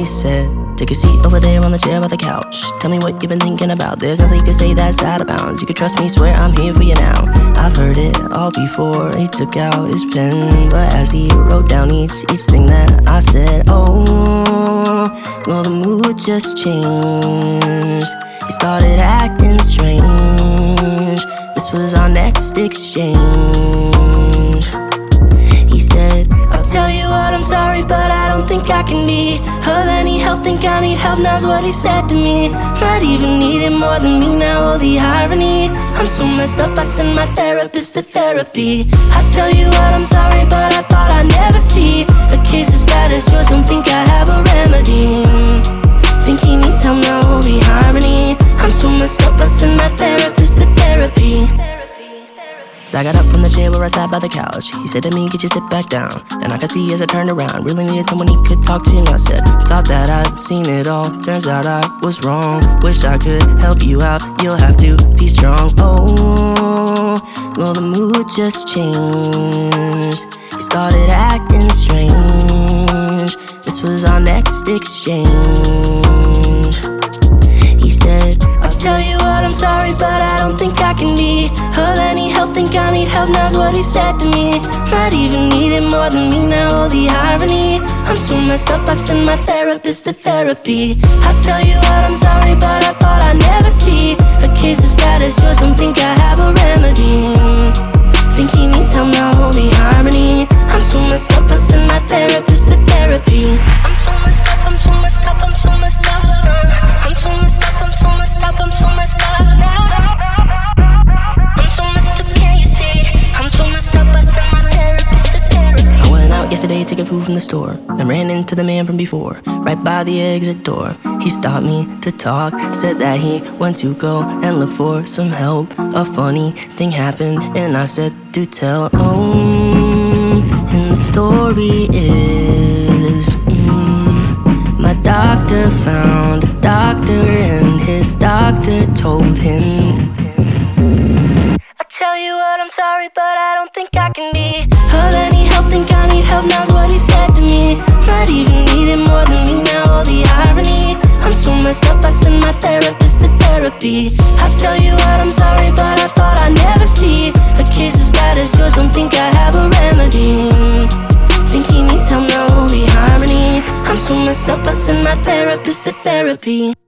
said, take a seat over there on the chair by the couch. Tell me what you've been thinking about. There's nothing you can say that's out of bounds. You can trust me, swear I'm here for you now. I've heard it all before. He took out his pen, but as he wrote down each thing that I said, oh, well, the mood just changed. He started acting strange. This was our next exchange. He said, I'll tell you what, I'm sorry, but I don't think I can be of any help. Think I need help, now's what he said to me. Might even need it more than me now, oh the irony. I'm so messed up, I send my therapist to therapy. I tell you what, I'm sorry, but I thought I'd never see a case as bad as yours, don't think I have a remedy. Think he needs help now, oh the irony. I'm so messed up, I send my therapist to therapy. So I got up from the chair where I sat by the couch. He said to me, get your sit back down. And I could see as I turned around, really needed someone he could talk to. And I said, thought that I'd seen it all, turns out I was wrong. Wish I could help you out, you'll have to be strong. Oh, well the mood just changed. He started acting strange. This was our next exchange. He said, I'll tell you what, I'm sorry, but I don't think I can be of any help. Think I need help, now's what he said to me. Might even need it more than me now, oh the irony. I'm so messed up, I send my therapist to therapy. I tell you what, I'm sorry, but I thought I'd never see a case as bad as yours, don't think I have a remedy. Think he needs help now, oh the irony. I'm so messed up, I send my therapist to therapy. I'm so messed up, I'm so messed up, I'm so messed up now. I'm so messed up, I'm so messed up, I'm so messed up now. I'm so messed up, can you see? I'm so messed up, I send my therapist to therapy. I went out yesterday to get food from the store and ran into the man from before, right by the exit door. He stopped me to talk, said that he went to go and look for some help. A funny thing happened and I said, do tell. Oh, and the story is my doctor found a doctor and his doctor told him, I tell you what, I'm sorry, but I don't think I can be of any help. Think I need help, now's what he said to me. Might even need it more than me now, oh the irony. I'm so messed up, I send my therapist to therapy. I tell you what, I'm sorry, but I thought I'd never see a case as bad as yours, don't think I have a remedy. Think he needs help now, oh the irony. I'm so messed up, I send my therapist to therapy.